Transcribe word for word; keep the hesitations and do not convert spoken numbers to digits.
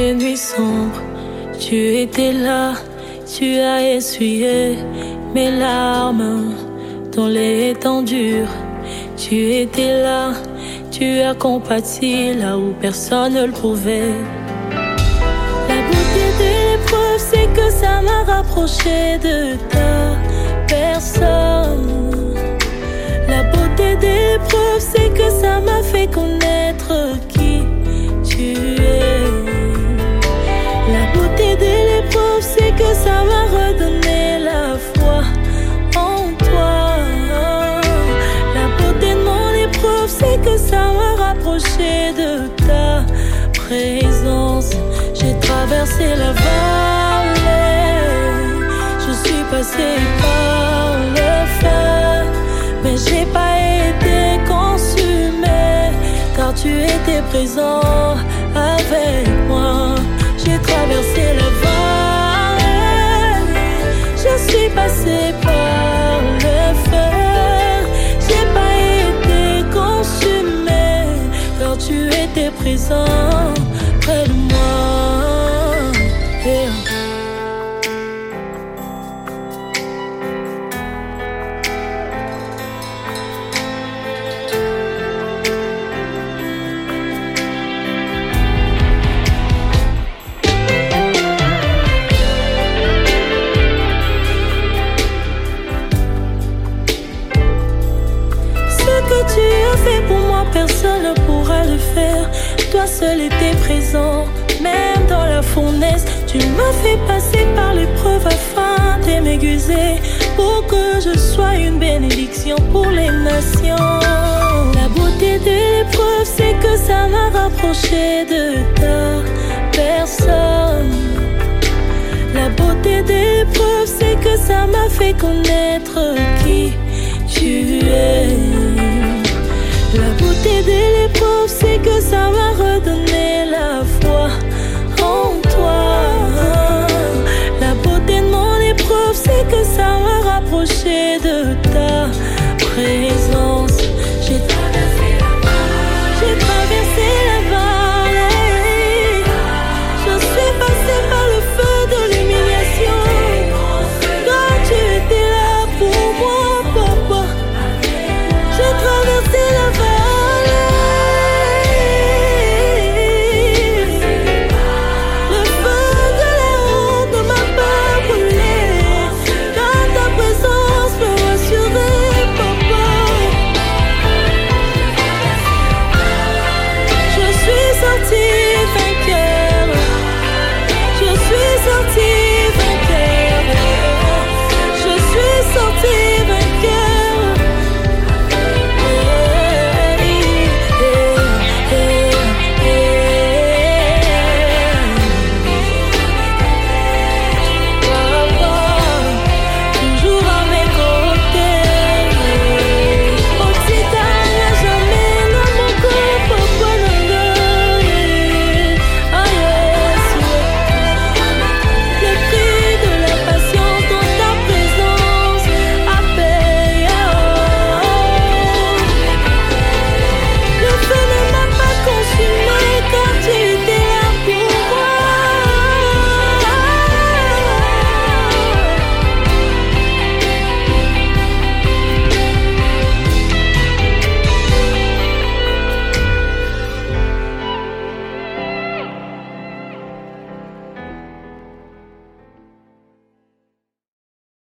les nuits sombres, tu étais là, tu as essuyé mes larmes dans les temps durs. Tu étais là, tu as compati là où personne ne le pouvait. La beauté de l'épreuve, c'est que ça m'a rapproché de ta personne. La beauté de l'épreuve, c'est que ça m'a fait connaître qui tu es. La beauté de l'épreuve, c'est que ça m'a redonné la foi en toi. La beauté de mon épreuve, c'est que ça m'a rapproché de ta présence. J'ai traversé la vallée, je suis passé par le feu, mais j'ai pas été consumé, car tu étais présent avec moi. J'ai traversé la vallée, je suis passé par le feu, j'ai pas été consumé, car tu étais présent près de moi. Yeah. Personne ne pourra le faire. Toi seul étais présent, même dans la fournaise. Tu m'as fait passer par l'épreuve afin de m'aiguiser, pour que je sois une bénédiction pour les nations. La beauté de l'épreuve, c'est que ça m'a rapproché de ta personne. La beauté de l'épreuve, c'est que ça m'a fait connaître qui tu es. La beauté de l'épreuve, c'est que ça m'a redonné